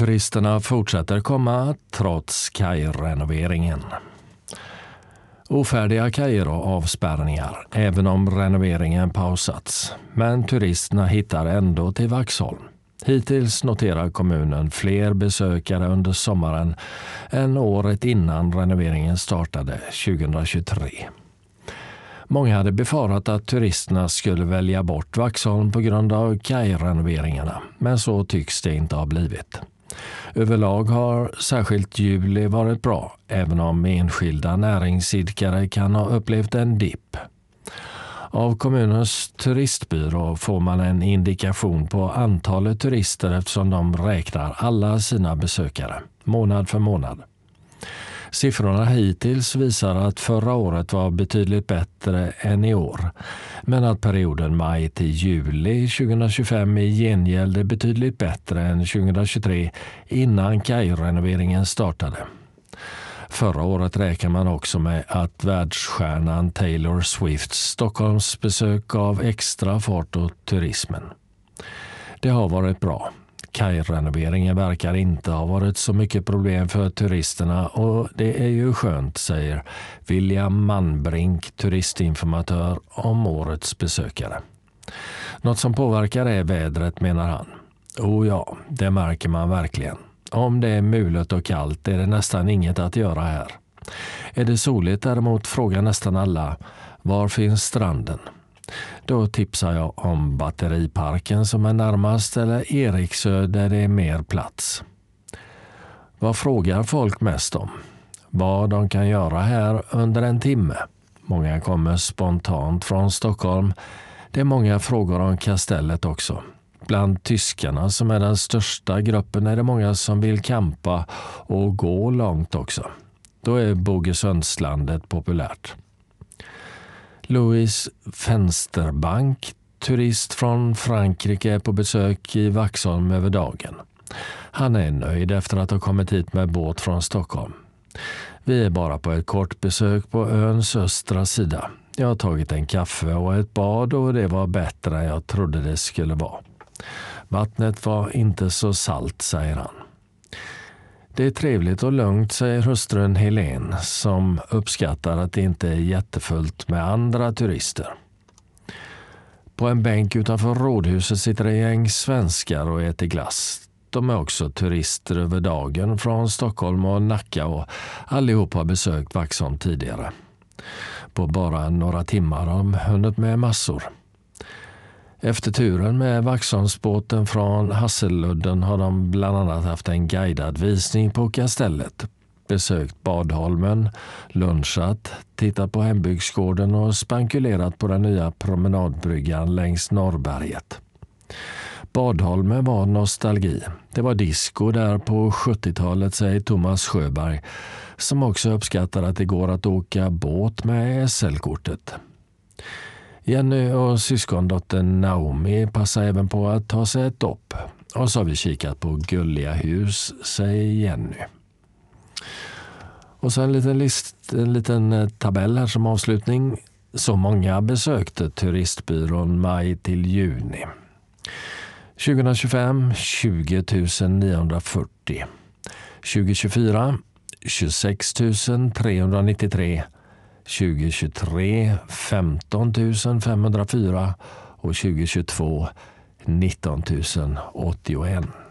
Turisterna fortsätter komma trots kajrenoveringen. Ofärdiga kajer och avspärrningar, även om renoveringen pausats. Men turisterna hittar ändå till Vaxholm. Hittills noterar kommunen fler besökare under sommaren än året innan renoveringen startade 2023. Många hade befarat att turisterna skulle välja bort Vaxholm på grund av kajrenoveringarna, men så tycks det inte ha blivit. Överlag har särskilt juli varit bra, även om enskilda näringsidkare kan ha upplevt en dipp. Av kommunens turistbyrå får man en indikation på antalet turister eftersom de räknar alla sina besökare, månad för månad. Siffrorna hittills visar att förra året var betydligt bättre än i år, men att perioden maj till juli 2025 i gengäld är betydligt bättre än 2023 innan kajrenoveringen startade. Förra året räknar man också med att världsstjärnan Taylor Swifts Stockholms besök gav extra fart åt turismen. Det har varit bra. Kajrenoveringen verkar inte ha varit så mycket problem för turisterna och det är ju skönt, säger William Manbrink, turistinformatör, om årets besökare. Något som påverkar är vädret, menar han. Ja, det märker man verkligen. Om det är mulet och kallt är det nästan inget att göra här. Är det soligt däremot frågar nästan alla, var finns stranden? Då tipsar jag om Batteriparken som är närmast eller Eriksö där det är mer plats. Vad frågar folk mest om? Vad de kan göra här under en timme. Många kommer spontant från Stockholm. Det är många frågor om kastellet också. Bland tyskarna som är den största gruppen är det många som vill campa och gå långt också. Då är Bogesundslandet populärt. Louis Fensterbank, turist från Frankrike, är på besök i Vaxholm över dagen. Han är nöjd efter att ha kommit hit med båt från Stockholm. Vi är bara på ett kort besök på öns östra sida. Jag har tagit en kaffe och ett bad och det var bättre än jag trodde det skulle vara. Vattnet var inte så salt, säger han. Det är trevligt och lugnt, säger hustrun Helene, som uppskattar att det inte är jättefullt med andra turister. På en bänk utanför rådhuset sitter ett gäng svenskar och äter glass. De är också turister över dagen från Stockholm och Nacka och allihop har besökt Vaxholm tidigare. På bara några timmar har de hunnit med massor. Efter turen med Vaxholmsbåten från Hasseludden har de bland annat haft en guidad visning på kastellet, besökt Badholmen, lunchat, tittat på hembygdsgården och spankulerat på den nya promenadbryggan längs Norrberget. Badholmen var nostalgi. Det var disco där på 70-talet, säger Thomas Sjöberg, som också uppskattar att det går att åka båt med SL-kortet. Jenny och syskondottern Naomi passar även på att ta sig ett dopp. Och så har vi kikat på gulliga hus, säger Jenny. Och så en liten tabell här som avslutning. Så många besökte turistbyrån maj till juni. 2025 20 940. 2024 26 393. 2023 15 504 och 2022 19 081.